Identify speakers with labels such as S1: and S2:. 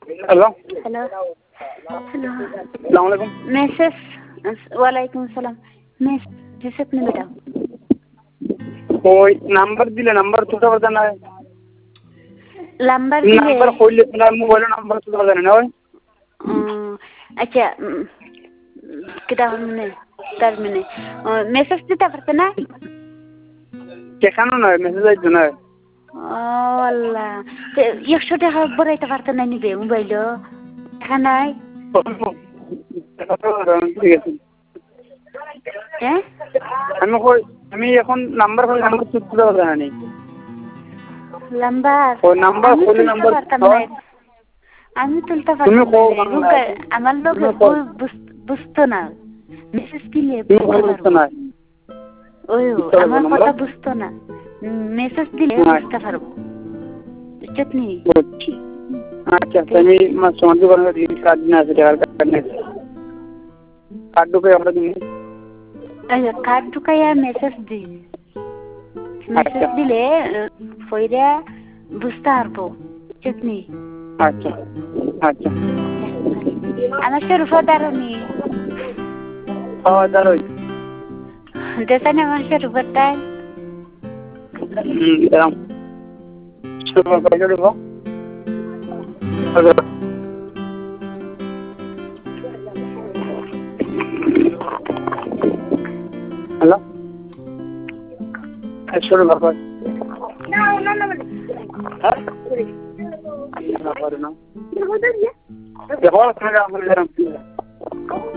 S1: Hello
S2: hello hello
S1: अस्सलामुअलैकुम।
S2: मैसेज वालेकुम सलाम मैसेज रिसिप्ट नहीं बेटा
S1: ওই নাম্বার দিলে নাম্বার তুলতে পারতেন না।
S2: नंबर दिले
S1: নাম্বার কইলে তোমার মোবাইলের নাম্বার তুলতে পারতেন না। ওই
S2: अच्छा कितना हमने कर मैंने मैसेज दिता पड़ता ना
S1: কেখানো নয় মেসেজ আইতো না।
S2: আল্লাহ 100 টাকা বড়াইতে পারতো না নিবে মোবাইল টাকা নাই
S1: ঠিক আছে
S2: হ্যাঁ
S1: আমি এখন নাম্বার কই নাম্বার তুলতে পারতেন না।
S2: নাম্বার
S1: ওই নাম্বার কইলে নাম্বার
S2: আমি তুলতে পারতাম না আমার লোক বুঝতো না মেসেজ দিলে বুঝতে না ওই আমার কথা বুঝতো না মেসেজ দিলে বুঝতে পারবো চটনি
S1: আচ্ছা তুমি সমাজ করবে কার্ড না আছে টাকার কার্ড নেই কার্ড ঢুকে আমরা দিই
S2: আচ্ছা কার্ড ঢুকাইয়া মেসেজ দি মেসেজ দিলে ফইরা বুঝতে পারবো চটনি
S1: আচ্ছা আচ্ছা
S2: আমার শরীফা দারুনি
S1: দারুই
S2: দেখানে আমার শরীফাটাই
S1: দাম শরীফা কত দেব হ্যালো শরীফা কত না না না হ্যাঁ না পারে না দেখো আপনারা আমাদের